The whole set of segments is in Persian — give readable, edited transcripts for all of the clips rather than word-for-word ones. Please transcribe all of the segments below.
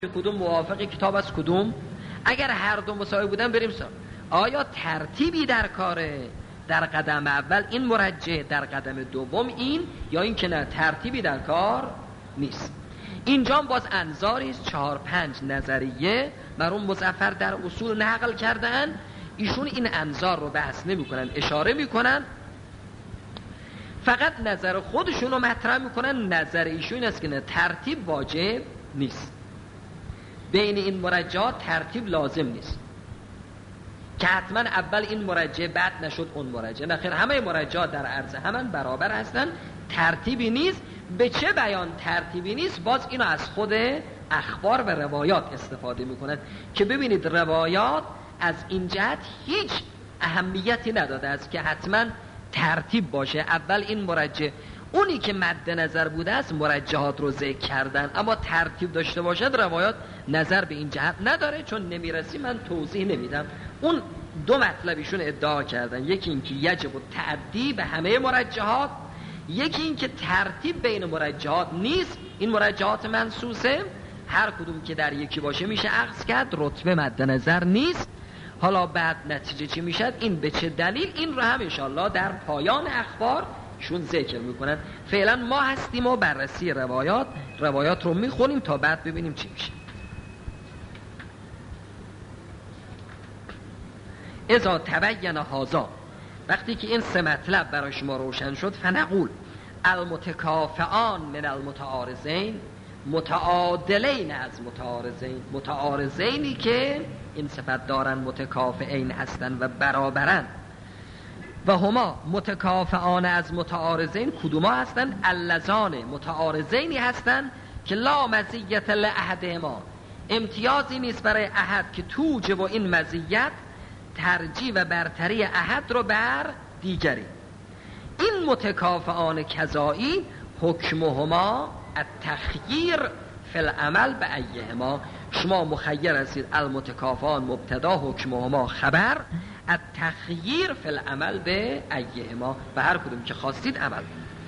کدوم موافق کتاب از کدوم؟ اگر هر دو مساوی بودن بریم سراغ آیا ترتیبی در کاره؟ در قدم اول این مرجح، در قدم دوم این، یا این که نه ترتیبی در کار نیست. اینجا باز انظاریست 4-5 نظریه مرحوم مظفر در اصول نقل کردن. ایشون این انظار رو بحث نمی کنن، اشاره می کنن، فقط نظر خودشون رو مطرح می کنن. نظر ایشون این است که نه ترتیب واجب نیست، بین این مرجحات ترتیب لازم نیست که حتما اول این مرجح بعد نشد اون مرجح. نخیر، همه مرجحات در عرض همان برابر هستن، ترتیبی نیست. به چه بیان ترتیبی نیست؟ باز اینو از خود اخبار و روایات استفاده میکنند که ببینید روایات از این جهت هیچ اهمیتی نداده است که حتما ترتیب باشه. اول این مرجح، اونی که مد نظر بوده است مرجحات رو ذکر کردن، اما ترتیب داشته باشد روایات نظر به این جهت نداره. چون نمیرسی من توضیح نمیدم. اون دو مطلبیشون ادعا کردن، یکی این که یجب التعدی به همه مرجحات، یکی این که ترتیب بین مرجحات نیست. این مرجحات منصوصه، هر کدوم که در یکی باشه میشه اخذ کرد، رتبه مد نظر نیست. حالا بعد نتیجه چی میشد؟ این به چه دلیل؟ این رو هم انشاءالله در پایان اخبار شون ذکر میکنن. فعلا ما هستیم و بررسی روایات رو میخونیم تا بعد ببینیم چی میشه. اذا تبین هذا، وقتی که این سه مطلب برای شما روشن شد، فنقول المتکافئان من المتعارضین، متعادلین از متعارضین، متعارضینی که این صفت دارن متکافئین هستن و برابرن. و هما متکافئان از متعارضین کدوما هستن؟ اللذان، متعارضینی هستن که لا مزیت لاحدهما، امتیازی نیست برای احد که توجب و این مزیت ترجیح و برتری احد رو بر دیگری. این متکافئان کذایی حکمهما التخییر فی العمل به ایهما، شما مخیر هستید. المتکافئان مبتدا، حکمهما خبر، التخییر فی العمل به ایهما، به هر کدوم که خواستید عمل.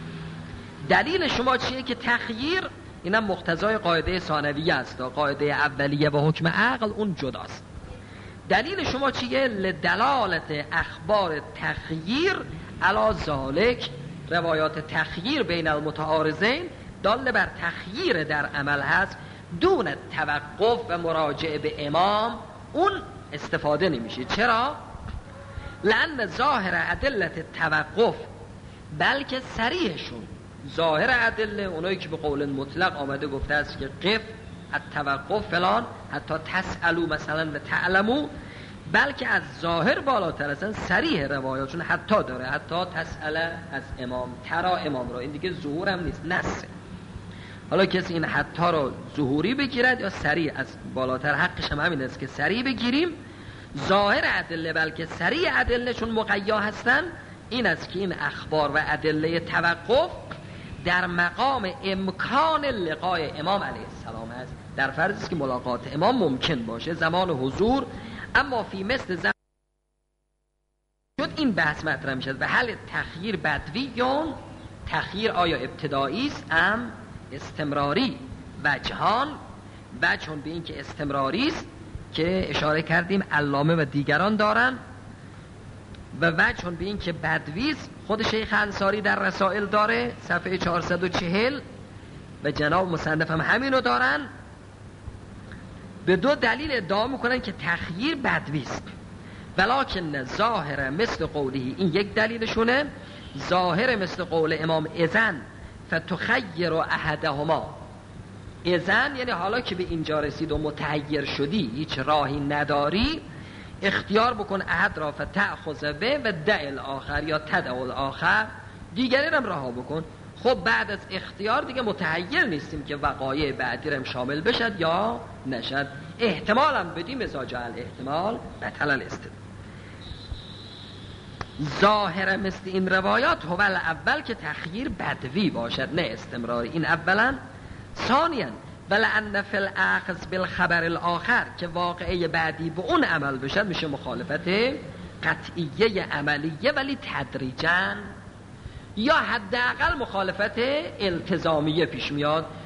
دلیل شما چیه که تخییر؟ اینم مقتضای قاعده ثانویه است، قاعده اولیه و حکم عقل اون جداست. دلیل شما چیه؟ لدلالت اخبار تخییر علی ذالک، روایات تخییر بین المتعارضین دال بر تخییر در عمل هست، دون توقف و مراجعه به امام اون استفاده نمیشه. چرا؟ لأن ظاهر ادله توقف، بلکه صریحشون ظاهر ادله، اونایی که به قول مطلق آمده گفته است که قف التوقف فلان حتی تسألو مثلا و تعلمو، بلکه از ظاهر بالاتر هستن. صریح روایاتشون حتی داره، حتی تسأل از امام، ترا امام رو، این دیگه ظهور هم نیست، نسه. حالا کسی این حتی رو ظهوری بگیرد یا صریح، از بالاتر حقش هم همین است که صریح بگیریم. ظاهر ادله بلکه صریح ادله چون مقیا هستن، این است که این اخبار و ادله توقف در مقام امکان لقای امام علیه السلام است، در فرض است که ملاقات امام ممکن باشه زمان حضور. اما فی مثل زمان شد این بحث مطرح میشد و حل تخییر بدویون، تخییر آیا ابتدایی است ام استمراری؟ وجهان، وجهون به این که استمراری است که اشاره کردیم علامه و دیگران دارن، و وجهون به این که بدوی است، خود شیخ انصاری در رسائل داره صفحه 440 و جناب مصنف هم همینو دارن. به دو دلیل ادعا میکنن که تخییر بدوی است، ولکن ظاهر مثل قوله، این یک دلیلشونه، ظاهر مثل قول امام اذن فتخیر احدهما، اذن یعنی حالا که به اینجا رسید و متحیر شدی، هیچ راهی نداری، اختیار بکن احد را فتأخذ به و دع الاخر، یا تدع الاخر، دیگری هم رها بکن. خب بعد از اختیار دیگه متحیر نیستیم که وقایع بعدی هم شامل بشد یا نشد. احتمال هم بدیم ازاجه الاحتمال بطل الاستدلال. ظاهر مثل این روایات هو اول که تخییر بدوی باشد نه استمراری، این اولا. ثانیا ولعن فی الاخذ بالخبر الاخر، که واقعه بعدی به اون عمل بشد میشه مخالفت قطعیه عملیه ولی تدریجاً، یا حداقل مخالفت التزامیه پیش میاد.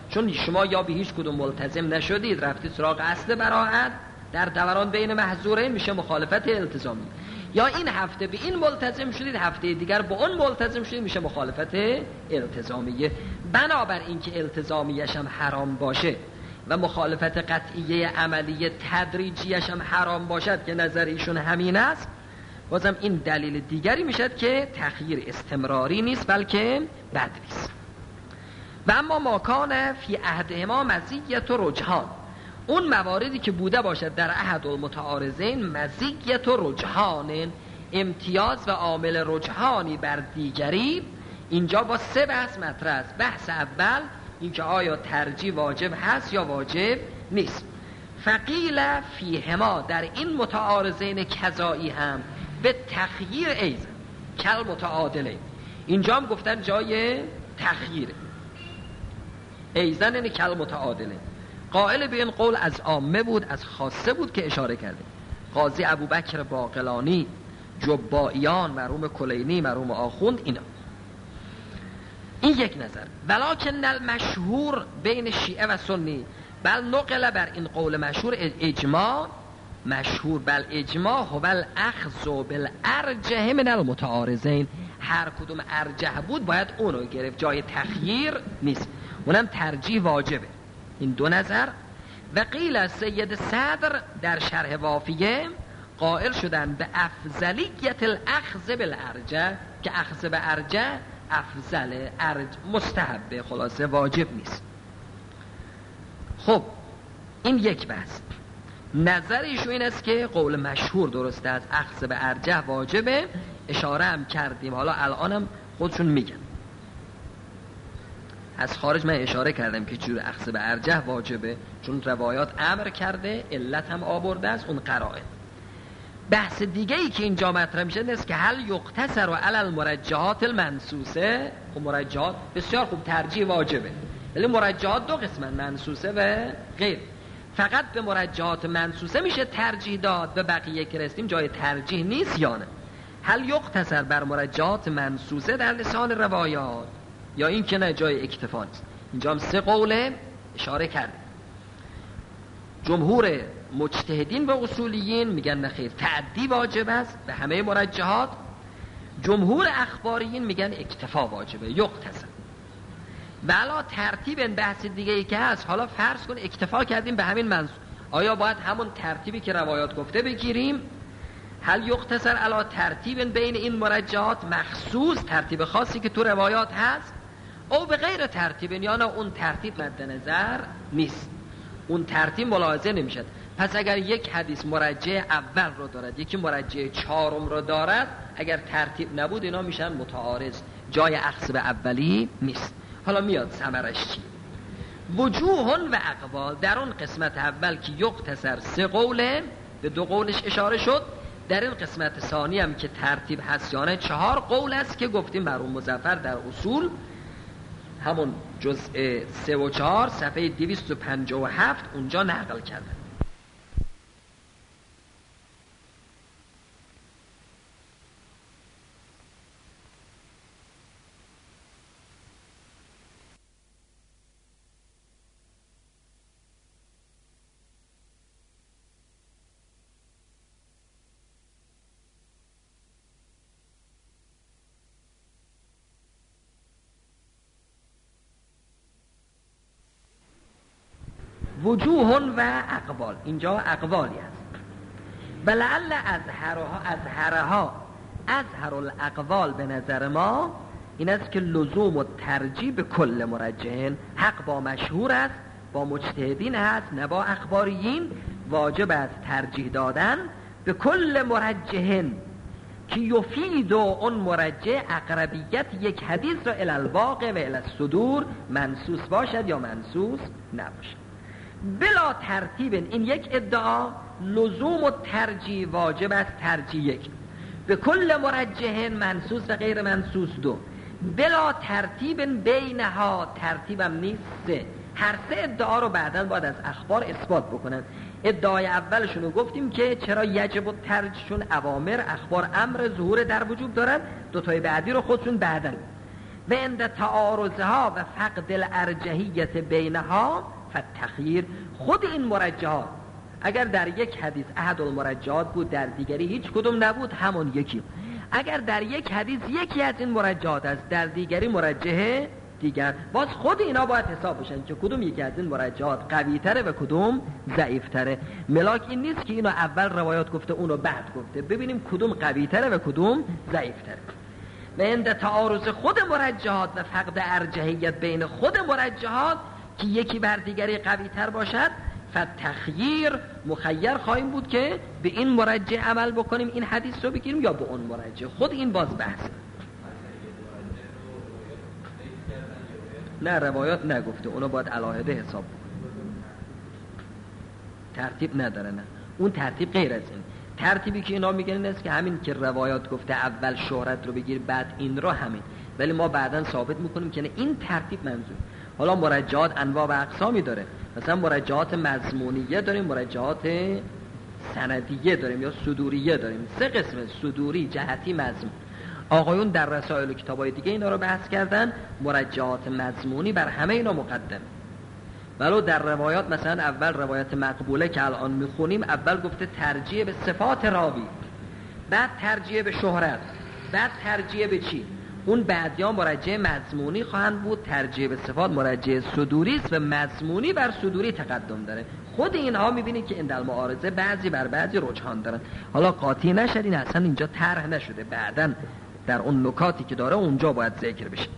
چون شما یا به هیچ کدوم ملتزم نشدید رفتید سراغ اصل براءت، در دوران بین محظورین میشه مخالفت التزامی، یا این هفته به این ملتزم شدید هفته دیگر با اون ملتزم شدید میشه مخالفت التزامیه. بنابر این که التزامیش هم حرام باشه و مخالفت قطعیه عملیه تدریجیش هم حرام باشد که نظر ایشون همین است، بازم این دلیل دیگری میشد که تخییر استمراری نیست بلکه بدوی است. و اما ما کان فی عهدهما مزیت و رجحان، اون مواردی که بوده باشد در احد المتعارضین مزیت و رجحان، امتیاز و عامل رجحانی بر دیگری، اینجا با سه بحث مطرح است. بحث اول اینکه آیا ترجیح واجب هست یا واجب نیست. فقیل فیهما، در این متعارضین کذایی هم به تخییر ایزن کل متعادله، اینجا هم گفتن جای تخییر ایزن این کل متعادله. قائل به این قول از عامه بود، از خاصه بود که اشاره کرده قاضی ابوبکر باقلانی، جبائیان، مرحوم کلینی، مرحوم آخوند، اینا. این یک نظر. ولکن المشهور بین شیعه و سنی بل نقل، بر این قول مشهور اجماع، مشهور بل اجماع هو الاخذ بالارجح من المتعارضین، هر کدوم ارجح بود باید اونو گرفت، جای تخییر نیست، اونم ترجیح واجبه. این دو نظر. و قیل سید صدر در شرح وافیه قائل شدن به افضلیت الاخذ بالارجح، که اخذ به ارجح افضل، مستحبه، خلاصه واجب نیست. خب این یک بحث. نظر ایشون این است که قول مشهور درسته، از اخذ به ارجح واجبه، اشاره هم کردیم، حالا الانم خودشون میگن. از خارج من اشاره کردم که چجور اخذ به ارجح واجبه، چون روایات امر کرده، علت هم آورده است، اون قرائن. بحث دیگه ای که اینجا مطرح میشه است که هل یقتصر علی المرجحات المنصوصه. خب مرجحات بسیار خوب، ترجیح واجبه، ولی مرجحات دو قسمن، منصوصه و غیر. فقط به مرجحات منصوصه میشه ترجیح داد، به بقیه که رسیدیم جای ترجیح نیست یا نه؟ هل یقتصر بر مرجحات منصوصه در لسان روایات، یا این که نه جای اکتفا نیست؟ اینجا هم سه قوله اشاره کرده. جمهور مجتهدین و اصولیین میگن نخیر، تعدی واجب است به همه مرجحات. جمهور اخباریین میگن اکتفا واجبه، یقتصر. بلا ترتیب این بحث دیگه ای که هست، حالا فرض کن اکتفا کردیم به همین منصوص، آیا باید همون ترتیبی که روایات گفته بگیریم؟ هل یقتصر علی ترتیب بین این مرجحات مخصوص، ترتیب خاصی که تو روایات هست، او به غیر ترتیب، یا نه اون ترتیب مد نظر نیست، اون ترتیب ملاحظه نمیشد. پس اگر یک حدیث مرجع اول رو دارد، یکی مرجع چهارم رو دارد، اگر ترتیب نبود اینا میشن متعارض، جای اخذ به اولی نیست. حالا میاد ثمرش چی؟ وجوه و اقوال. در اون قسمت اول که یقتصر سه قوله، به دو قولش اشاره شد. در این قسمت ثانی هم که ترتیب هست یا نه، 4 قول است که گفتیم مرحوم مظفر در اصول، همون جزء 3 و 4 صفحه 257 اونجا نقل کردن. وجوه و اقوال، اینجا اقوالی است. ولعل اظهر الاقوال به نظر ما این است که لزوم و ترجیح به کل مرجحین، حق با مشهور است، با مجتهدین هست، نه با اخباریین. واجب است ترجیح دادن به کل مرجحین که یفید و اون مرجح اقربیت یک حدیث را الی الواقع و الی الصدور، منصوص باشد یا منصوص نباشد. بلا ترتیب، این یک ادعا. لزوم و ترجیح، واجب است ترجیح یک به کل مرجحین، منصوص و غیر منصوص 2. بلا ترتیب بینها، ترتیبم نیست 3. هر سه ادعا رو بعداً باید از اخبار اثبات بکنن. ادعای اولشون رو گفتیم که چرا یجب الترجیح، چون اوامر اخبار امر ظهور در وجوب دارن. 2 تای بعدی رو خودشون بعداً. و عند تعارضها و فقد الارجحیت بینها فالتخییر. خود این مرجحات اگر در یک حدیث احد المرجحات بود، در دیگری هیچ کدوم نبود، همون یکی. اگر در یک حدیث یکی از این مرجحات است، در دیگری مرجح دیگر، باز خود اینا باید حساب بشن که کدوم یکی از این مرجحات قوی تره و کدوم ضعیف تره. ملاک این نیست که اینو اول روایات گفته اونو بعد گفته، ببینیم کدوم قوی تره و کدوم ضعیف تره. و عند تعارض خود مرجحات و فقد ارجحیت بین خود مرجحات که یکی بر دیگری قوی تر باشد، فتخییر مخیر خواهیم بود که به این مرجح عمل بکنیم، این حدیث رو بگیریم یا به اون مرجح. خود این باز بحث نه، روایات نگفته، اونو باید علاهده حساب بکنیم، ترتیب نداره. نه، اون ترتیب غیر از این. ترتیبی که اینا میگن این است که همین که روایات گفته اول شهرت رو بگیر بعد این رو، همین. ولی ما بعداً ثابت میکنیم که نه، این ترتیب منظور. حالا مرجحات انواع و اقسامی داره، مثلا مرجحات مضمونیه داریم، مرجحات سندیه داریم یا صدوریه داریم. 3 قسم: صدوری، جهتی، مضمون. آقایون در رسائل و کتابای دیگه اینا رو بحث کردن. مرجحات مضمونی بر همه اینا مقدم. ولو در روایات مثلا اول روایت مقبوله که الان میخونیم اول گفته ترجیح به صفات راوی، بعد ترجیح به شهرت، بعد ترجیح به چی؟ اون بعدیان مرجع مضمونی خواهند بود، ترجیح به صفات مرجع صدوری است و مضمونی بر صدوری تقدم داره. خود اینها میبینید که این در معارضه بعضی بر بعضی رجحان دارن. حالا قاطی نشدین، اصلا اینجا طرح نشده، بعداً در اون نکاتی که داره اونجا باید ذکر بشه.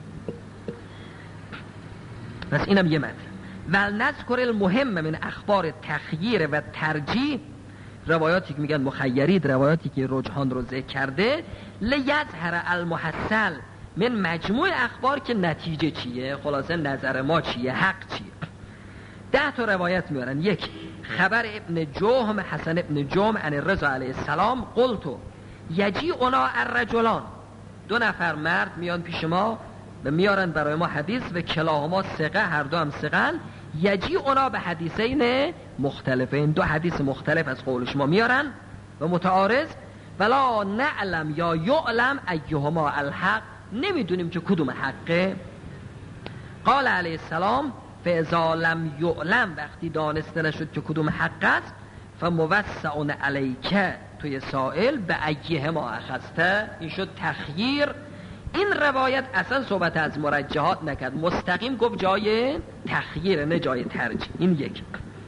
پس اینم یه مطلب. ولنذکر المهم من اخبار تخییر و ترجیح، روایاتی که میگن مخیرید، روایاتی که رجحان رو ذکر کرده، لیظهر المحصل من مجموع اخبار، که نتیجه چیه، خلاصه نظر ما چیه، حق چیه. 10 تا روایت میارن. 1 خبر ابن جهم، حسن ابن جهم عن رضا علیه السلام، قلتو یجیعنا الرجلان، 2 نفر مرد میان پیش ما و میارن برای ما حدیث و کلاهما ثقه، هر دو هم ثقن. یجیعنا به حدیثین مختلفین، 2 حدیث مختلف از قول شما میارن و متعارض. ولا نعلم یا یعلم ایهما الحق، نمیدونیم که کدوم حقه. قال علیه السلام فاذا لم یعلم، وقتی دانسته نشد که کدوم حق است، فموسع علیک، توی سائل به ایهما اخذته، این شد تخییر. این روایت اصلا صحبت از مرجحات نکرد، مستقیم گفت جای تخییر نه جای ترجیح. این 1.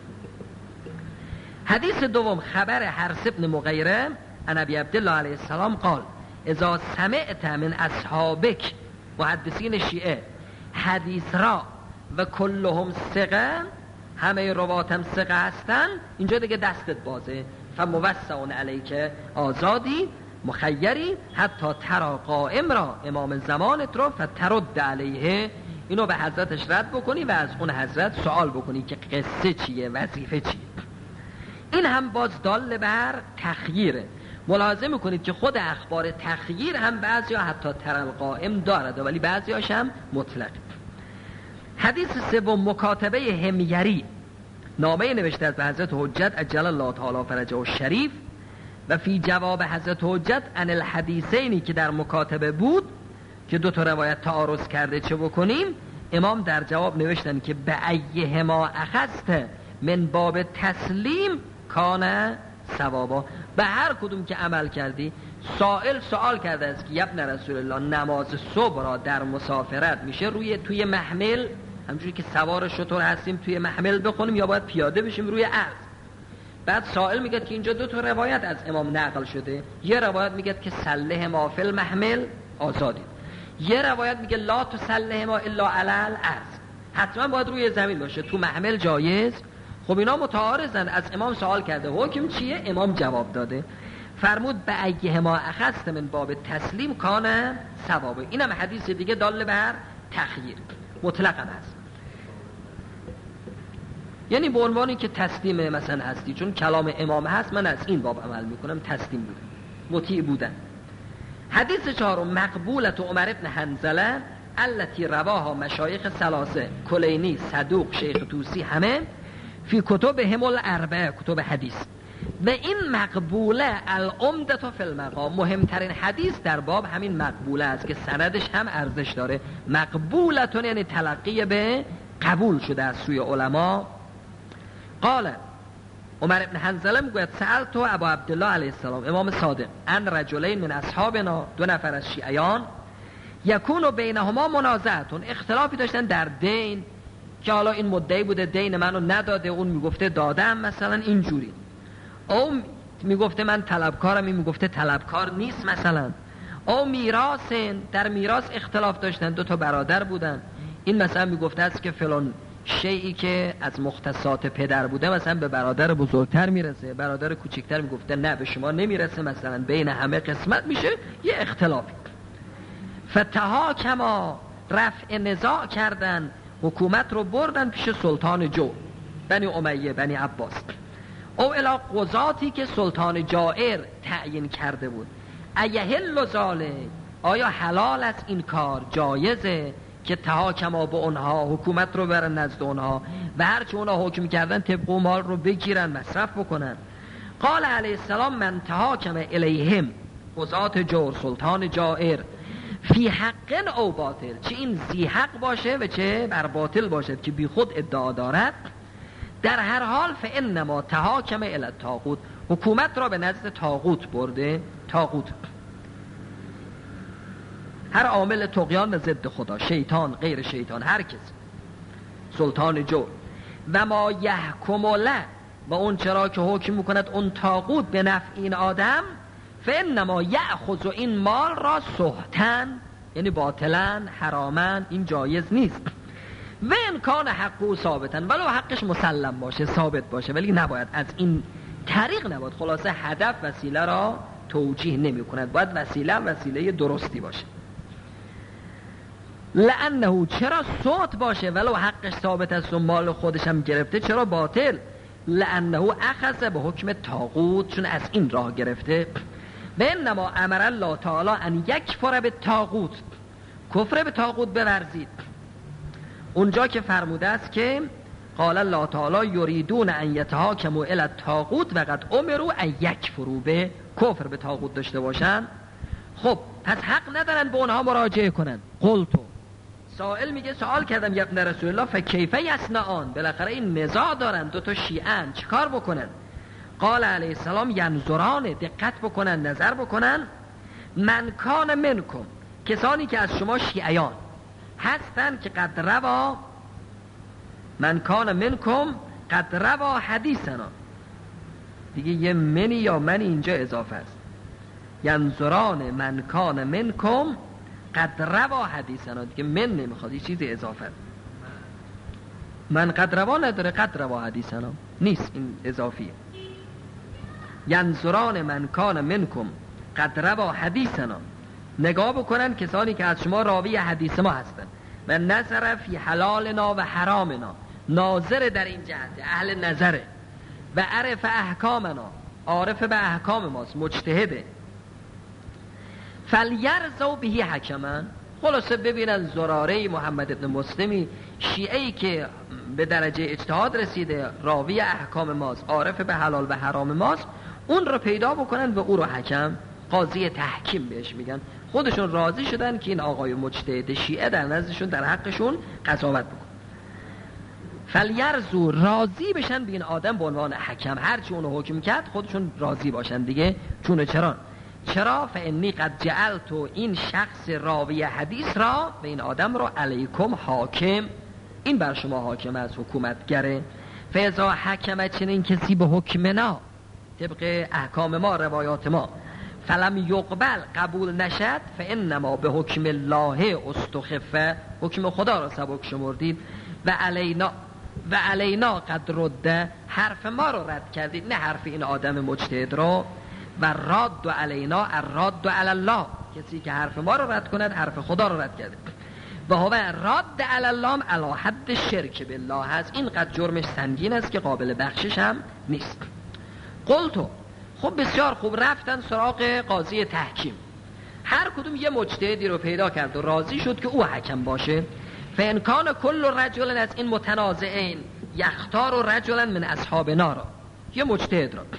حدیث دوم خبر حرث ابن مغیره عن ابی عبدالله علیه السلام قال اذا سمعت من اصحابک، محدثین شیعه، حدیث را و کلهم ثقه، همه رواتم ثقه هستن، اینجا دیگه دستت بازه. فموسع علیک، آزادی، مخیری، حتی ترا قائم را، امام زمانت رو، فترد علیه، اینو به حضرتش رد بکنی و از اون حضرت سوال بکنی که قصه چیه، وظیفه چیه. این هم باز دال بر تخییره. ملاحظه میکنید که خود اخبار تخییر هم بعضی ها حتی ترا قائم دارد ولی بعضی هاش هم مطلق. حدیث سوم مکاتبه حمیری، نامه نوشته از حضرت حجت عجل الله تعالی فرجه الشریف و فی جواب حضرت حجت عن الحدیثینی که در مکاتبه بود که 2 تا روایت تعارض کرده چه بکنیم. امام در جواب نوشتن که به ایهما اخذت من باب تسلیم کان ثوابا، به هر کدوم که عمل کردی. سائل سوال کرده است که ابن رسول الله نماز صبح را در مسافرت میشه توی محمل، همونجوری که سوار شتر هستیم توی محمل بخونیم یا باید پیاده بشیم روی عرض؟ بعد سائل میگه که اینجا 2 تا روایت از امام نقل شده. یه روایت میگه که سله ما فی المحمل، آزادید. یه روایت میگه لا تسله ما الا علی الارض، حتما باید روی زمین باشه، تو محمل جایز. خب اینا متعارضن. از امام سوال کرده حکم چیه، امام جواب داده. فرمود به ایهما اخذت من باب تسلیم کان ثواب. اینم حدیث دیگه دال بر تخییر، مطلقاً هست. یعنی به عنوانی که تسلیم مثلا هستی، چون کلام امام هست، من از این باب عمل میکنم، تسلیم بودم، مطیع بودن. حدیث 4 مقبولت عمر ابن حنظله التي رواها مشایخ ثلاثه، کلینی، صدوق، شیخ توسی، همه فی کتبهم الاربعه، کتب حدیث، و این مقبوله العمدة فی المقام، مهمترین حدیث در باب همین مقبوله است که سندش هم ارزش داره. مقبولتون یعنی تلقی به قبول شده از سوی علما. قال عمر ابن حنظله میگوید سألت ابا عبدالله علیه السلام، امام صادق، ان رجلین من اصحابنا، دو نفر از شیعیان، یکون بینهما منازعتون، اختلافی داشتن در دین که حالا این مدعی بوده دین منو نداده، اون میگفته دادم، مثلا اینجوری، او میگفته من طلبکارم، این میگفته طلبکار نیست مثلا. او میراثن، در میراث اختلاف داشتن، دو تا برادر بودن، این مثلا میگفته است که فلان شیئی که از مختصات پدر بوده مثلا به برادر بزرگتر میرسه، برادر کوچکتر میگفته نه به شما نمیرسه، مثلا بین همه قسمت میشه، یه اختلافی. فتحاکما، رفع نزاع کردن، حکومت رو بردن پیش سلطان جو، بنی امیه، بنی عباس، او الی قضاتی که سلطان جائر تعیین کرده بود. ایهل ذالک، آیا حلال است این کار، جایزه که تحاکما به اونها، حکومت رو برن نزد اونها و هرچی اونها حکم کردن طبق مال رو بگیرن مصرف بکنن. قال علیه السلام من تحاکم الیهم، قضات جور، سلطان جائر، فی حق او باطل، چه این زی حق باشه و چه بر باطل باشد که بی خود ادعا دارد، در هر حال فانما تحاکم الی الطاغوت، حکومت را به نزد طاغوت برده. طاغوت هر عامل طغیان و ضد خدا، شیطان، غیر شیطان، هر کس، سلطان جو. و ما یحکم له، و اون چرا که حکم میکند اون طاغوت به نفع این آدم، فانما یأخذ این مال را سهتن، یعنی باطلا، حراما، این جایز نیست. و امکان حقو ثابتن، ولو حقش مسلم باشه، ثابت باشه، ولی نباید از این طریق، نباید، خلاصه هدف وسیله را توجیه نمی کند، باید وسیله درستی باشه. لانه، چرا صوت باشه ولو حقش ثابت است و مال خودش هم گرفته، چرا باطل؟ لانه اخذ به حکم طاغوت، چون از این راه گرفته. و انما امر الله تعالی ان یکفر به طاغوت، کفر به طاغوت بورزید، اونجا که فرموده است که قال الله تعالی یریدون ان یتحاکموا الی الطاغوت و قد امروا ان یکفروا به، کفر به طاغوت داشته باشن. خب پس حق ندارن به اونها مراجعه کنن. قلتو، سائل میگه سوال کردم یا ابن رسول الله فکیف یصنعان، بالاخره این نزاع دارن، دو تا شیعه‌ان، چیکار بکنن؟ قال علیه السلام ینظران، دقت بکنن، نظر بکنن، من کان منکم، کسانی که از شما شیعیان هستن که قد روا، من کان منکم قد روا حدیثنا، دیگه یه منی یا من اینجا اضافه است، ینظران من کان منکم قد روا حدیثنا، دیگه من نمیخواد، یه چیزی اضافه، من قد روا نداره، قد روا حدیثنا نیست، این اضافیه. ینظران من کان منکم قد روا حدیثنا، نگاه بکنن کسانی که از شما راوی حدیث ما هستن، و نظر فی حلالنا و حرامنا، ناظر در این جهت، اهل نظره، و عرف احکامنا، عارف به احکام ماست، مجتهده. فلیرزو بهی حکمن، خلاصه ببینن زراره محمد ابن مسلمی، شیعه‌ای که به درجه اجتهاد رسیده، راوی احکام ماست، عارف به حلال و حرام ماست، اون رو پیدا بکنن و او رو حکم، قاضی تحکیم بهش میگن، خودشون راضی شدن که این آقای مجتهد شیعه در نزدشون در حقشون قضاوت بکن. فلیرزو، راضی بشن به این آدم به عنوان حکم، هرچی اونو حکم کرد خودشون راضی باشن دیگه. چرا؟ فانی قد جعلتو، این شخص راوی حدیث را، به این آدم را، علیکم حاکم، این بر شما حاکم از حکومتگره. فاذا حکم، چنین کسی به حکمنا، طبق احکام ما، روایات ما، فلم یقبل، قبول نشد، فانما به حکم الله استخف، حکم خدا را سبک شمردید، و علینا قد رده، حرف ما رو رد کردید، نه حرف این آدم مجتهد رو. و راد علینا الراد علی الله، کسی که حرف ما رو رد کند حرف خدا رو رد کرده. و هو راد علی الله علی حد شرک بالله هست، اینقدر جرمش سنگین است که قابل بخشش هم نیست. قلتو، خب بسیار خوب، رفتن سراغ قاضی تحکیم، هر کدوم یه مجتهدی رو پیدا کرد و راضی شد که او حکم باشه. فانکان کل رجل، از این متنازعین، یختار رجلا من اصحابنا را، یه مجتهد را،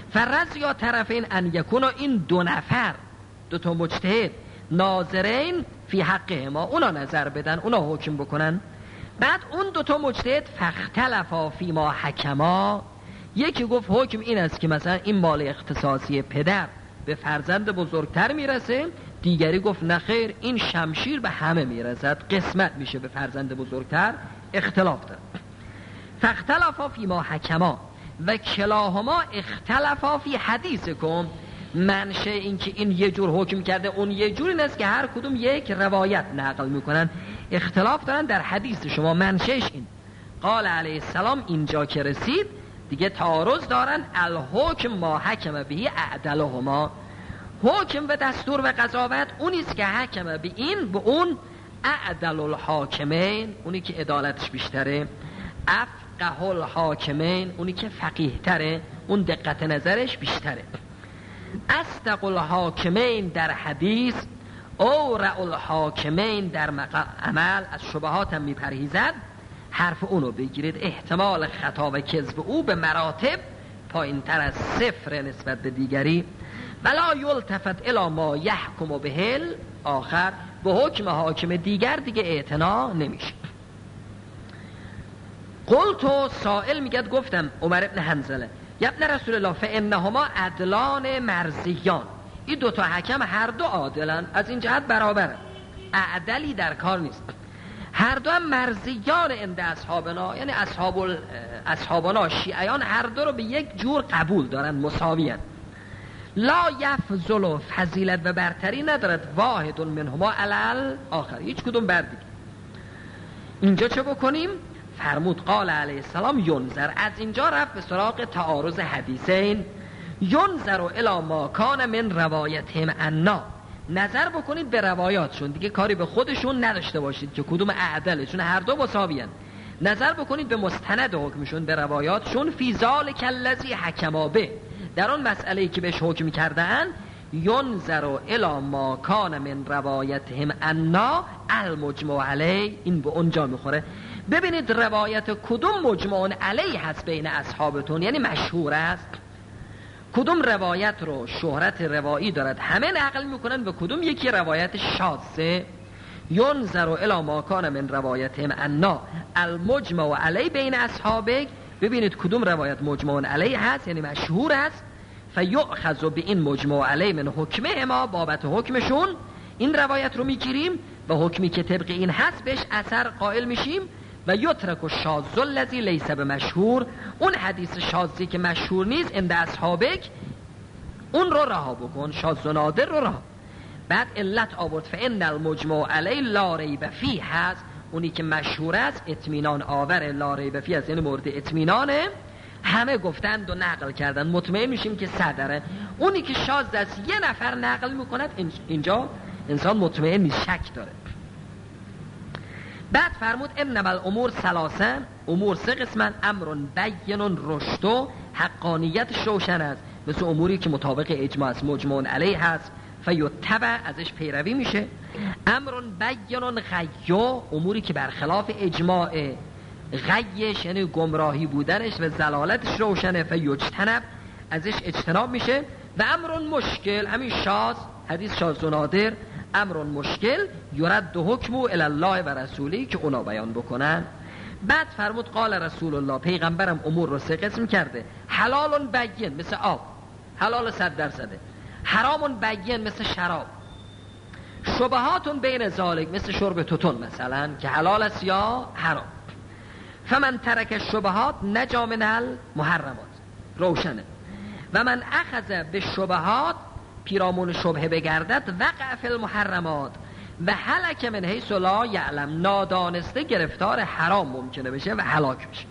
فرض یا طرفین ان یکون این دو نفر دو تا مجتهد ناظرین فی حقه ما اونا نظر بدن اونا حکم بکنن. بعد اون دو تا مجتهد فاختلفا فی ما حکما، یکی گفت حکم این است که مثلا این مال اختصاصی پدر به فرزند بزرگتر میرسه، دیگری گفت نه خیر این شمشیر به همه میرسد قسمت میشه به فرزند بزرگتر، اختلاف داره. فاختلفا فی ما حکما و کلاهما اختلفا فی حدیثکم، منشه این که این یه جور حکم کرده اون یه جور این است که هر کدوم یک روایت نقل میکنن، اختلاف دارن در حدیث شما، منشهش این. قال علیه السلام اینجا که رسید دیگه تعارض دارن. الحکم ما حکم بهی اعدلهما، حکم و دستور و قضاوت اونیست که حکم به این به اون اعدل الحاکمین، اونی که عدالتش بیشتره، افقه الحاکمین اونی که فقیه تره، اون دقت نظرش بیشتره، اصدق الحاکمین در حدیث، اورع الحاکمین در عمل، از شبهات هم میپرهیزد. حرف اونو بگیرید، احتمال خطا و کذب او به مراتب پایین تر از صفر نسبت به دیگری. ولا یلتفت الی ما یحکم بهل آخر، به حکم حاکم دیگر دیگه اعتنا نمیشه. قلتو سائل میگد گفتم عمر ابن حنظله یا ابن رسول الله فانهما عدلان مرضیان، این دوتا حکم هر دو عادلن، از این جهت برابرن، اعدلی در کار نیست، هر دو هم مرضیان عند اصحابنا، یعنی اصحابنا شیعیان هر دو رو به یک جور قبول دارن، مساویان. لا یفضل فضیلت و برتری ندارد واحد منهما علی آخر، هیچ کدوم بر دیگه. اینجا چه بکنیم؟ فرمود قال علیه السلام ینظر، از اینجا رفت به سراغ تعارض حدیثین. ینظر الی ما کان من روایتهم عنا، نظر بکنید به روایاتشون، دیگه کاری به خودشون نداشته باشید که کدوم اعدله، چون هر دو مساویان. نظر بکنید به مستند حکمشون، به روایاتشون. فی ذالک الذی حکما به، در اون مسئله‌ای که بهش حکم کردن. ینظر الی ما کان من روایتهم عنا المجمع علیه، این به اونجا میخوره. ببینید روایت کدوم مجمع علیه هست بین اصحابتون، یعنی مشهور است، کدوم روایت رو شهرت روایی دارد همه نقل میکنن، و کدوم یکی روایت شاذه. ینظر الی ما کان من روایتهم عنا المجمع علیه بین اصحابک، ببینید کدوم روایت مجمع علیه هست یعنی مشهور است. فیؤخذ به این مجمع علیه من حکمه ما، بابت حکمشون این روایت رو میگیریم و حکمی که طبق این هست بهش اثر قائل میشیم. و یترک الشاذ الذی لیس بمشهور، اون حدیث شاذی که مشهور نیست عند اصحابک اون رو رها بکن، شاذ و نادر رو رها. بعد علت آورد فان المجمع علیه لا ریب فیه هست، اونی که مشهور است اطمینان آور، لا ریب فیه است یعنی مورد اطمینانه، همه گفتند و نقل کردن، مطمئن میشیم که صدره. اونی که شاذ است یه نفر نقل میکند، اینجا انسان مطمئن نیست، شک داره. بعد فرمود انما الامور ثلاثه، امور سه قسمن، امر بین رشد، حقانیتش روشن است، مثل اموری که مطابق اجماع است، مجمع علیه هست، فیتبع ازش پیروی میشه. امر بین غی، اموری که برخلاف اجماع، غیش یعنی گمراهی بودنش و ضلالتش روشنه، فیجتنب ازش اجتناب میشه. و امر مشکل، همین شاذ، حدیث شاذ و نادر، امر مشکل یرد حکمه الی الله و رسولی، که اونا بیان بکنن. بعد فرمود قال رسول الله، پیغمبرم امور رو سه قسم کرده، حلال بین مثل آب، حلال 100%، حرام بین مثل شراب، شبهات بین ذالک مثل شرب توتون مثلا که حلال است یا حرام. فمن ترک الشبهات نجا من المحرمات، روشنه. و من اخذ به شبهات، پیرامون شبهه بگردد، وقع فی المحرمات و هلک من حیث لا یعلم، نادانسته گرفتار حرام ممکنه بشه و هلاک بشه.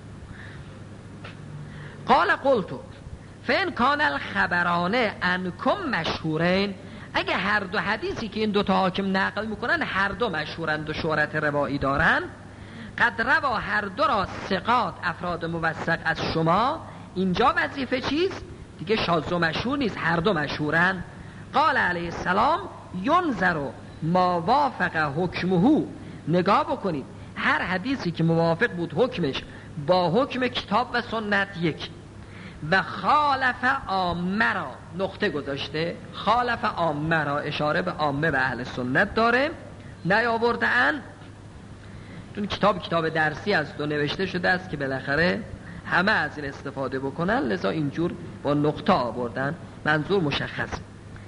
قال قلتو فین کان الخبران انکم مشهورین، اگه هر دو حدیثی که این دو تا حاکم نقل میکنن هر دو مشهورند و شهرت روایی دارن، قد روا هر دو را ثقات افراد موثق از شما، اینجا وظیفه چیست؟ دیگه شاذ و مشهور نیست، هر دو مشهورن. قال علیه السلام ینظر ما وافق حکمه، نگاه بکنید هر حدیثی که موافق بود حکمش با حکم کتاب و سنت یک، و خالف عامه را نقطه گذاشته. خالف عامه را اشاره به عامه و اهل سنت داره، نیاورده‌اند. چون کتاب درسی است و نوشته شده است که بالاخره همه از این استفاده بکنن، لذا اینجور با نقطه آوردن، منظور مشخص.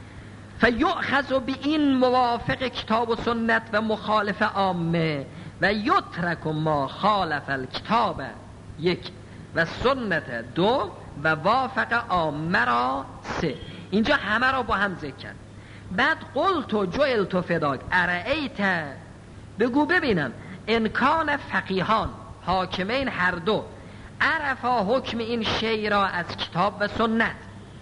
فیؤخذ به این موافق کتاب و سنت و مخالف عامه و یترک ما خالف الکتاب یک و سنت دو و وافق عامه را سه. اینجا همه را با هم ذکر کرد. بعد قلت و جعلت فداک ارأیت، بگو ببینم انکان فقیهان حاکمین هر دو عرفا حکم این شی را از کتاب و سنت،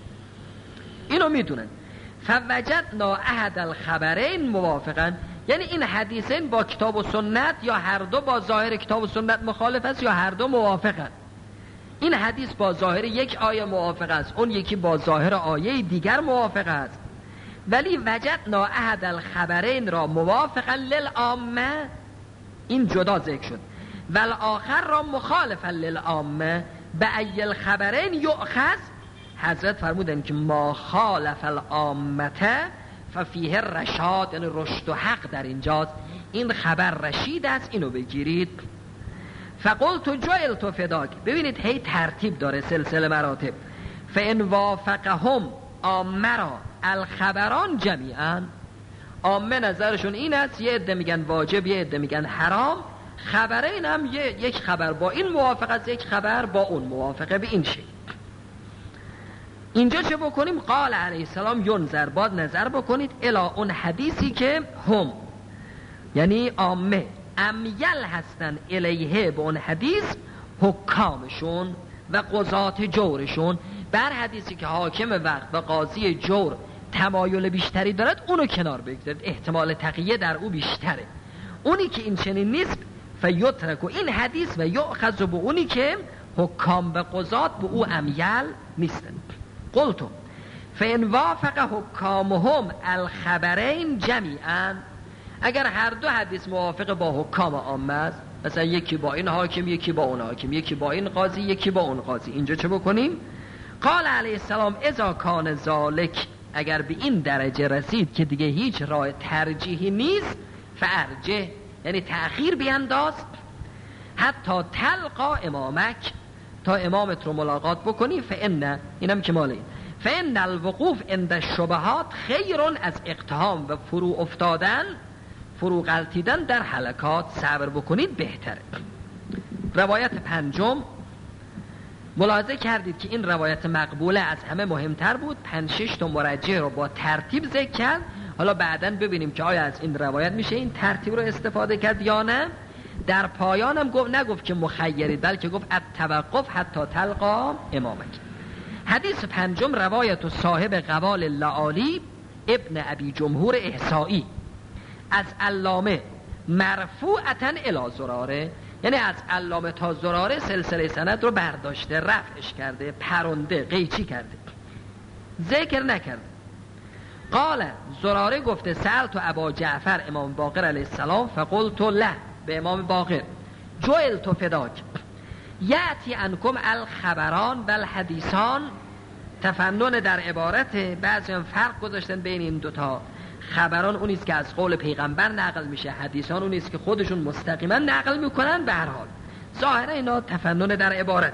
اینو میدونن. فوجدنا احد الخبرین موافقا، یعنی این حدیثین با کتاب و سنت یا هر دو با ظاهر کتاب و سنت مخالف است یا هر دو موافقن. این حدیث با ظاهر یک آیه موافق است، اون یکی با ظاهر آیه دیگر موافق است. ولی وجدنا احد الخبرین را موافقا للعامه، این جدا ذکر شد. والآخر را مخالفا للعامه به ای الخبرین یؤخذ. حضرت فرمودن که ما خالف العامه ففیه رشاد، یعنی رشد و حق در اینجاست، این خبر رشید است، اینو بگیرید. فقلت جعلت فداک، ببینید هی ترتیب داره، سلسله مراتب. فان وافقهم عامه را الخبران جمیعا، عامه نظرشون این است، یه عده میگن واجب، یه عده میگن حرام. خبرین هم یک خبر با این موافق است، یک خبر با اون موافقه، به این شکل. اینجا چه بکنیم؟ قال علیه السلام ینظر، باید نظر بکنید الی اون حدیثی که هم یعنی عامه امیل هستن الیه، به اون حدیث حکامشون و قضات جورشون، بر حدیثی که حاکم وقت و قاضی جور تمایل بیشتری دارد، اونو کنار بگذارید، احتمال تقیه در او بیشتره. اونی که این چنین نیست فیترک این حدیث و یؤخذ به اونی که حکام و قضات به او امیل نیستن. قلتم فان وافق حکامهم الخبرین جمیعا، اگر هر دو حدیث موافق با حکام عامه است، مثلا یکی با این حاکم یکی با اون حاکم، یکی با این قاضی یکی با اون قاضی، اینجا چه بکنیم؟ قال علیه السلام اذا کان ذالک، اگر به این درجه رسید که دیگه هیچ راه ترجیحی نیست، فارجه، یعنی تأخیر بینداز، حتی تلقا امامک، تا امامت رو ملاقات بکنی. فإن، اینم که مالی، فإن الوقوف عند الشبهات خیر از اقتحام، و فرو افتادن، فرو غلطیدن در حلقات صبر بکنید بهتره. روایت پنجم، ملاحظه کردید که این روایت مقبوله از همه مهمتر بود، 5-6 تا مرجع رو با ترتیب ذکر کرد. حالا بعداً ببینیم که آیا از این روایت میشه این ترتیب رو استفاده کرد یا نه. در پایانم نگفت که مخیرید، بلکه گفت التوقف حتی تلقا امامک. حدیث پنجم روایت صاحب قوال اللعالی ابن ابی جمهور احصایی از علامه مرفوعتن الی زراره، یعنی از علامه تا زراره سلسله سند رو برداشته، رفعش کرده، پرونده، قیچی کرده، ذکر نکرده. قال زراره گفته سألت ابا جعفر امام باقر علیه السلام فقلت له، به امام باقر، جعلت فداک یأتی عنکم الخبران و الحدیثان. تفنن در عبارت، بعضی هم فرق گذاشتن بین این دوتا. خبران اونیست که از قول پیغمبر نقل میشه، حدیثان اونیست که خودشون مستقیما نقل میکنن. به هر حال ظاهرا اینا تفنن در عبارت.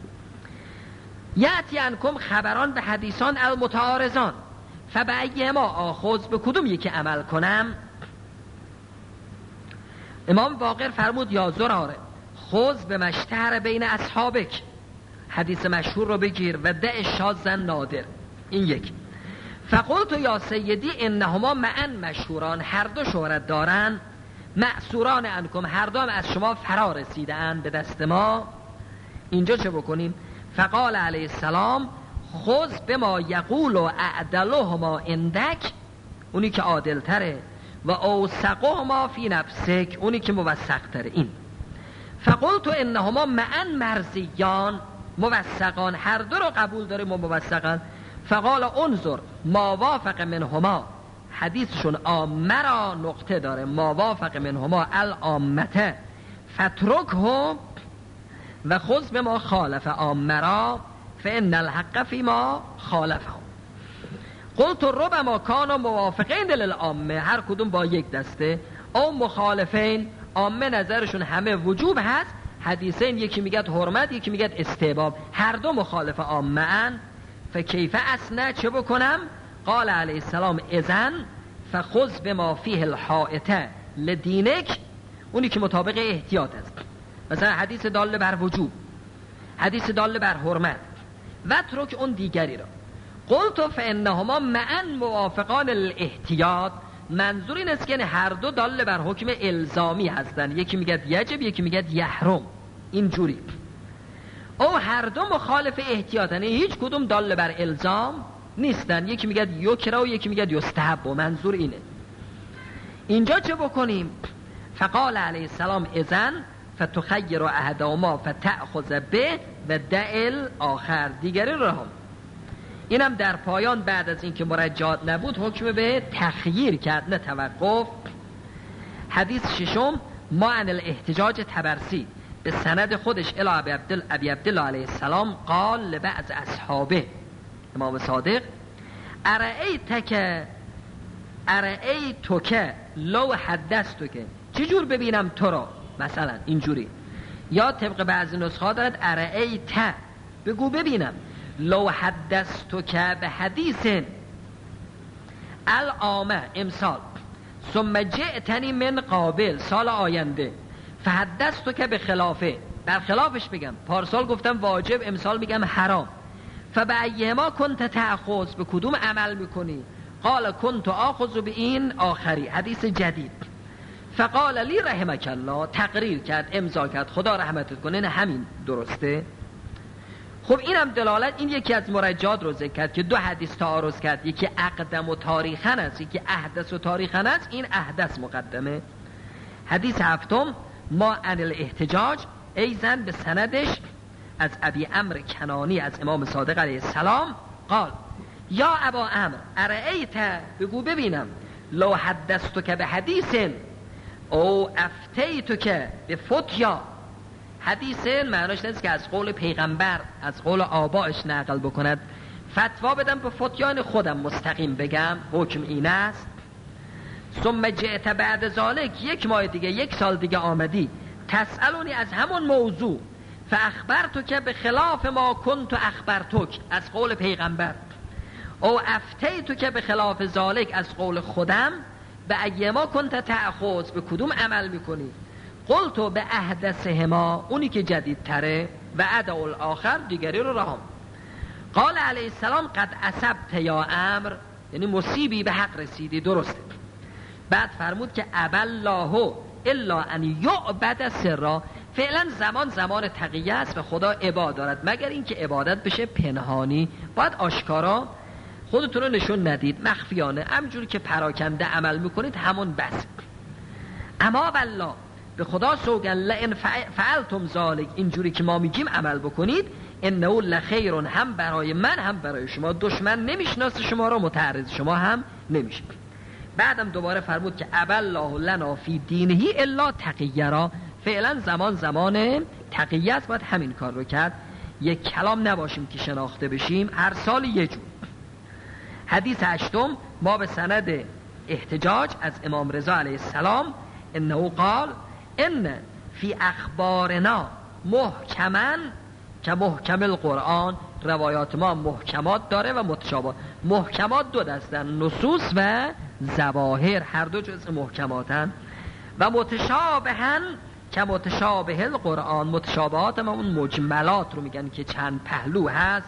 یأتی عنکم خبران به حدیثان المتعارضان فبأیهما آخذ، به کدوم یکی عمل کنم؟ امام باقر فرمود یا زراره خذ به مشتهر بین اصحابک، حدیث مشهور رو بگیر و دع شاذ نادر، این یک. فقلت یا سیدی انهما معا مشهوران، هر دو شهرت دارن، معصوران عنکم، هر دو هم از شما فرا رسیدن به دست ما، اینجا چه بکنیم؟ فقال علیه السلام خذ بما یقول و اعدلهما عندک، اونی که عادل تره، و اوثقهما فی نفسک، اونی که موثق تره. این فقلت انهما معا مرضیان، موثقان، هر دو رو قبول داریم و موثقان. فقال انظر ما وافق منهما، حدیثشون عامه را نقطه داره، ما وافق منهما العامته فترکه و خذ بما خالف عامه را فإن الحق فيما خالفهم. قلت ربما كانوا موافقین للعامه، هر کدوم با یک دسته، او مخالفین، عامه نظرشون همه وجوب هست، حدیثین یکی میگه حرمت یکی میگه استحباب، هر دو مخالف عامه ان. فکیف اسنه، چه بکنم؟ قال علیه السلام اذن فخذ بما فیه الحائطه لدینک، اونی که مطابق احتیاط است، مثلا حدیث دال بر وجوب، حدیث دال بر حرمت، و اترک اون دیگری را. قلت فانهما معا موافقان الاحتیاط، منظور این است که هر دو دال بر حکم الزامی هستند، یکی میگه یجب یکی میگه یحرم، اینجوری. او هر دو مخالف احتیاطن، هیچ کدوم دال بر الزام نیستن، یکی میگه یکره و یکی میگه یستحب، و منظور اینه. اینجا چه بکنیم؟ فقال علیه السلام اذن فتخیر احدهما فتأخذ به و دعل آخر، دیگری رو هم. اینم در پایان بعد از اینکه مرجعات نبود حکم به تخییر کرد نه توقف. حدیث ششم، ما عن الاحتجاج طبرسی به سند خودش الی ابی عبدالله علیه السلام قال لبعض اصحابه، امام صادق، ارأیتک لو حدثتک، چجور ببینم تو را، مثلا اینجوری. یا طبق بعضی نسخه دارد ارأیت، بگو ببینم، لو حدثتک به حدیث العامه امسال ثم جئتنی من قابل سال آینده فحدثتک به خلافه، بر خلافش بگم، پارسال گفتم واجب امسال میگم حرام، فبأیهما کنت تأخذ، به کدوم عمل میکنی؟ قال کنت آخذ به این آخری، حدیث جدید. فقال لی رحمک الله، تقریر کرد، امضا کرد، خدا رحمتت کنه، نه همین درسته. خب اینم دلالت، این یکی از مرجعات رو ذکر کرد که دو حدیث تعارض کرد، یکی اقدم و تاریخن است، یکی احدث و تاریخن است، این احدث مقدمه. حدیث هفتم، ما عن الاحتجاج ایزن به سندش از ابی عمرو کنانی از امام صادق علیه السلام قال یا ابا عمرو ارأیت، بگو ببینم، لو حدثتک به حدیث او افتیتک به فتیا، حدیث معناش نیست که از قول پیغمبر از قول آبائش نقل بکند، فتوا بدم به فتیان خودم مستقیم بگم، حکم این است. ثم جئت بعد ذالک، یک ماه دیگه، یک سال دیگه آمدی، تسألونی از همون موضوع، فاخبرتک به خلاف ما کنت اخبرتک، از قول پیغمبر، او افتیتک به خلاف ذالک، از قول خودم، به ایما کنت تأخذ، به کدوم عمل میکنی؟ قلتو به احدثهما، اونی که جدید تره، و ادع الاخر، دیگری رو رهام. قال علیه السلام قد اصبت یا امر، یعنی مصیبی به حق رسیدی، درسته. بعد فرمود که ابا الله الا ان یعبد سرا، فعلا زمان تقیه است و خدا عبادت دارد، مگر اینکه عبادت بشه پنهانی، باید آشکارا خودتون رو نشون ندید، مخفیانه، همجوری که پراکنده عمل میکنید همون بس. اما والله، به خدا سوگن، لئن فعلتم ذالک، اینجوری که ما میگیم عمل بکنید، انه لخیر، هم برای من هم برای شما، دشمن نمیشناسه شما رو، متعرض شما هم نمیشه. بعدم دوباره فرمود که ابا الله لنا فی دینه الا تقیرا، فعلا زمان تقیه است، باید همین کار رو کرد، یک کلام نباشیم که شناخته بشیم، هر سال یه جور. حدیث هشتم، ما به سند احتجاج از امام رضا علیه السلام انه قال ان فی اخبارنا محکمن که محکم القرآن، روایات ما محکمات داره و متشابه. محکمات دو دستن، نصوص و ظواهر، هر دو جزء محکماتن، و متشابهن که متشابه القرآن، متشابهات ما اون مجملات رو میگن که چند پهلو هست،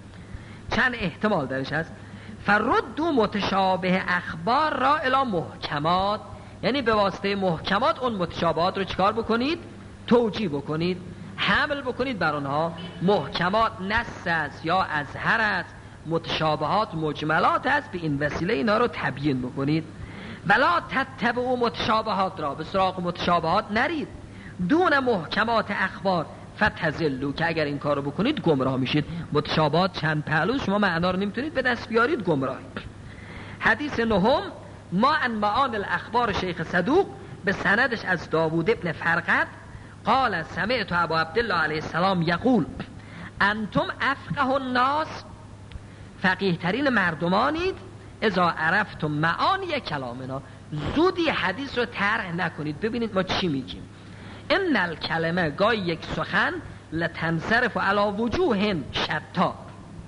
چند احتمال درش هست. فردو متشابه اخبار را الی محکمات، یعنی به واسطه محکمات اون متشابهات رو چکار بکنید؟ توجیه بکنید، حمل بکنید بر اونها. محکمات نص است یا اظهر است، متشابهات مجملات است، به این وسیله اینا رو تبیین بکنید. ولا تتبعوا متشابهات را، به سراغ متشابهات نرید، دون محکمات اخبار فتزلوا، که اگر این کارو بکنید گمراه میشید. متشابهات چند پهلو، شما معنا رو نمیتونید به دست بیارید، گمراهید. حدیث نهم، ما عن معان الاخبار شیخ صدوق به سندش از داوود ابن فرقد قال سمعت ابا عبدالله علیه السلام یقول انتم افقه الناس، فقیه ترین مردمانید، اذا عرفتم معانی کلامنا، زودی حدیث رو طرح نکنید ببینید ما چی میگیم. ان الکلمه، گاهی یک سخن، لتنصرف علی وجوه شتا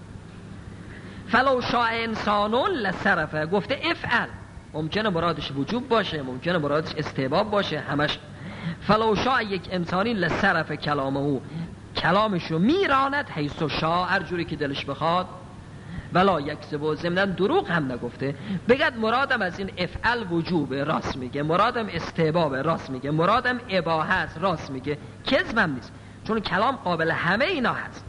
فلو شاء انسان لصرفه. گفته افعل، ممکنه مرادش وجوب باشه، ممکنه مرادش استحباب باشه، همش. فلو شاء، یک انسانی، لصرف کلامه، کلامشو میراند، حیث شاء، هر جوری که دلش بخواد. ولا یکذب، و ضمناً دروغ هم نگفته. بگد مرادم از این افعل وجوب، راست میگه. مرادم استحباب، راست میگه. مرادم اباحه است، راست میگه. کذبم نیست، چون کلام قابل همه اینا هست.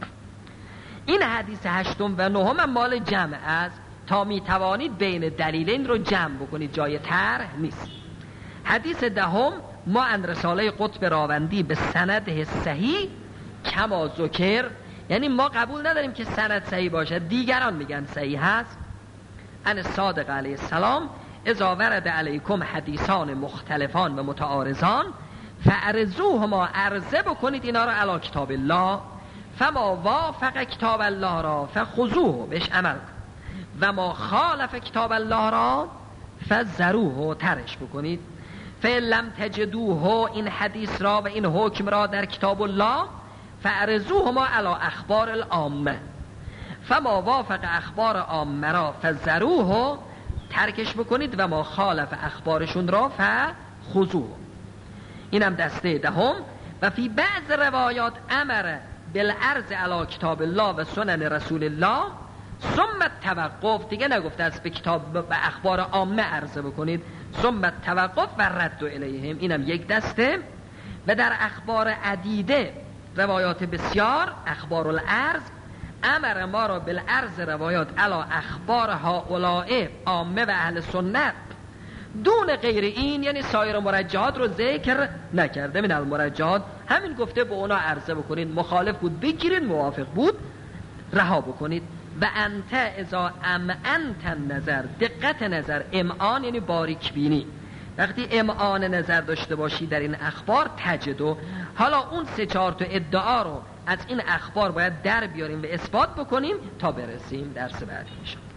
این حدیث 8 و 9 مال جمع است تا میتوانید بین دلیلین رو جمع بکنید، جای طرح نیست. حدیث 10 ما ان رساله قطب راوندی به سند صحیح کما ذکر، یعنی ما قبول نداریم که سند صحیح باشه، دیگران میگن صحیح هست. ان صادق علیه السلام اذا ورد علیکم حدیثان مختلفان و متعارضان فعرضوهما، عرضه بکنید اینا رو علی کتاب الله، فما وافق کتاب الله را فخذوه، بهش عمل کن، و ما خالف کتاب الله را فذروه، ترش بکنید. فإن لم تجدوه، این حدیث را و این حکم را در کتاب الله، فعرضوهما علی اخبار العامه، فما وافق اخبار عامه را فذروه، ترکش بکنید، و ما خالف اخبارشون را فخذوه. اینم دسته 10. و فی بعض روایات امر بالعرض علی کتاب الله و سنن رسول الله ثم التوقف، دیگه نگفته است به کتاب و اخبار عامه عرضه بکنید، ثم التوقف و رد الیهم، اینم یک دسته. و در اخبار عدیده، روایات بسیار، اخبار العرض، امر ما را بالعرض روایات علی اخبار هؤلاء عامه و اهل سنت دون غیر این، یعنی سایر مرجحات رو ذکر نکرده. من المرجحات همین گفته به اونا عرضه بکنید، مخالف بود بگیرید، موافق بود رها بکنید. و انت اذا امعنت نظر، دقت نظر، امعان یعنی باریک بینی، وقتی امعان نظر داشته باشی در این اخبار تجدو. حالا اون 3-4 تا ادعا رو از این اخبار باید در بیاریم و اثبات بکنیم تا برسیم درس بعدی.